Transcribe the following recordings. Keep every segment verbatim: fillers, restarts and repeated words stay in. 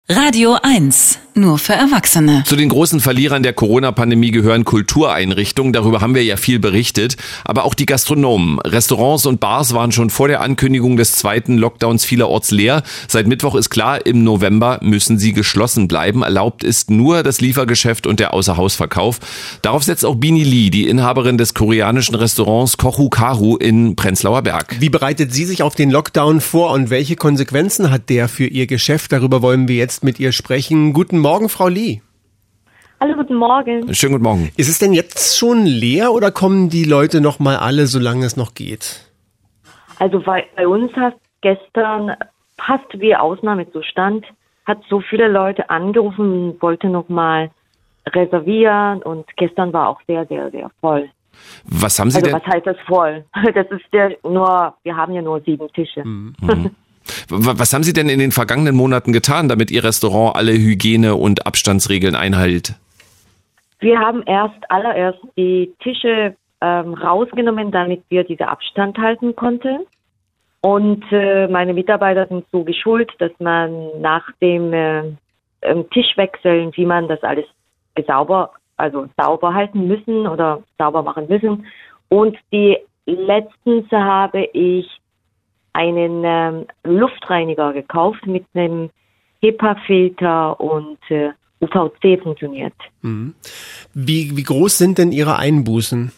Radio eins, nur für Erwachsene. Zu den großen Verlierern der Corona-Pandemie gehören Kultureinrichtungen, darüber haben wir ja viel berichtet, aber auch die Gastronomen. Restaurants und Bars waren schon vor der Ankündigung des zweiten Lockdowns vielerorts leer. Seit Mittwoch ist klar, im November müssen sie geschlossen bleiben. Erlaubt ist nur das Liefergeschäft und der Außerhausverkauf. Darauf setzt auch Bini Lee, die Inhaberin des koreanischen Restaurants Kohu Karu in Prenzlauer Berg. Wie bereitet sie sich auf den Lockdown vor und welche Konsequenzen hat der für ihr Geschäft? Darüber wollen wir jetzt mit ihr sprechen. Guten Morgen, Frau Lee. Hallo, guten Morgen. Schönen guten Morgen. Ist es denn jetzt schon leer oder kommen die Leute noch mal alle, solange es noch geht? Also bei, bei uns hat gestern, fast wie Ausnahmezustand, hat so viele Leute angerufen und wollte noch mal reservieren und gestern war auch sehr, sehr, sehr voll. Was haben Sie also denn? Was heißt das voll? Das ist der nur, wir haben ja nur sieben Tische. Mhm. Was haben Sie denn in den vergangenen Monaten getan, damit Ihr Restaurant alle Hygiene- und Abstandsregeln einhält? Wir haben erst allererst die Tische ähm, rausgenommen, damit wir diesen Abstand halten konnten. Und äh, meine Mitarbeiter sind so geschult, dass man nach dem äh, Tischwechseln, wie man das alles sauber, also sauber halten müssen oder sauber machen müssen. Und die letztens habe ich einen ähm, Luftreiniger gekauft mit einem HEPA-Filter und äh, U V C funktioniert. Mhm. Wie, wie groß sind denn Ihre Einbußen?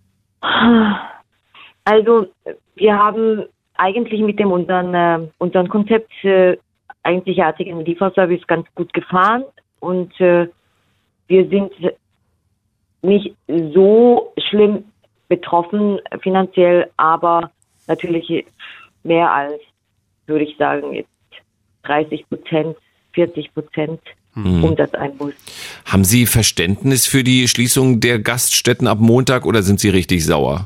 Also wir haben eigentlich mit dem unseren, äh, unseren Konzept äh, einzigartigen Lieferservice ganz gut gefahren und äh, wir sind nicht so schlimm betroffen finanziell, aber natürlich mehr als, würde ich sagen, jetzt dreißig Prozent, vierzig Prozent mhm. Umsatzeinbuß. Haben Sie Verständnis für die Schließung der Gaststätten ab Montag oder sind Sie richtig sauer?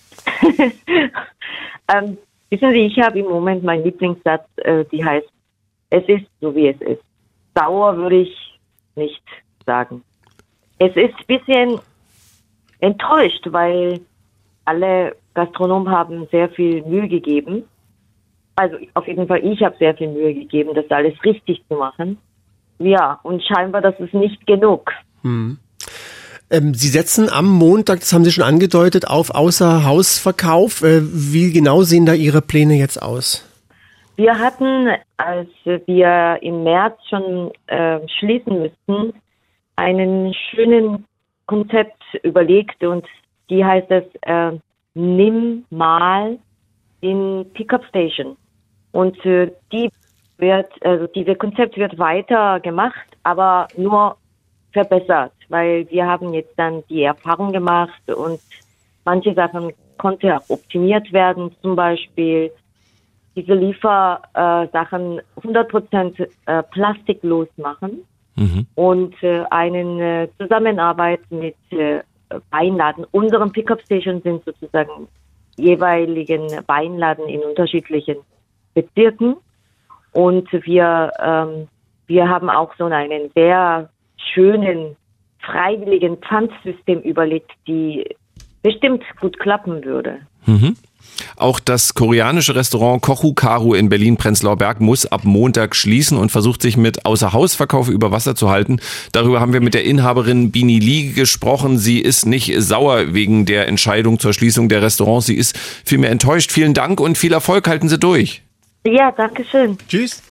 ähm, wissen Sie, ich habe im Moment meinen Lieblingssatz, äh, die heißt, es ist so wie es ist. Sauer würde ich nicht sagen. Es ist ein bisschen enttäuscht, weil alle Gastronomen haben sehr viel Mühe gegeben. Also auf jeden Fall, ich habe sehr viel Mühe gegeben, das alles richtig zu machen. Ja, und scheinbar, das ist nicht genug. Hm. Ähm, Sie setzen am Montag, das haben Sie schon angedeutet, auf Außerhausverkauf. Äh, wie genau sehen da Ihre Pläne jetzt aus? Wir hatten, als wir im März schon äh, schließen müssten, einen schönen Konzept überlegt und die heißt es äh, Nimm mal in Pickup Station. Und äh, die wird, also dieses Konzept wird weiter gemacht, aber nur verbessert, weil wir haben jetzt dann die Erfahrung gemacht und manche Sachen konnte auch optimiert werden, zum Beispiel diese Liefersachen äh, hundert Prozent äh, plastiklos machen mhm. und äh, eine äh, Zusammenarbeit mit äh, Weinladen. Unsere Pickup Station sind sozusagen jeweiligen Weinladen in unterschiedlichen Bezirken und wir ähm, wir haben auch so einen sehr schönen freiwilligen Pfandsystem überlegt, die bestimmt gut klappen würde. Mhm. Auch das koreanische Restaurant Kohu Karu in Berlin-Prenzlauer Berg muss ab Montag schließen und versucht sich mit Außerhausverkauf über Wasser zu halten. Darüber haben wir mit der Inhaberin Bini Lee gesprochen. Sie ist nicht sauer wegen der Entscheidung zur Schließung der Restaurants. Sie ist vielmehr enttäuscht. Vielen Dank und viel Erfolg. Halten Sie durch. Ja, danke schön. Tschüss.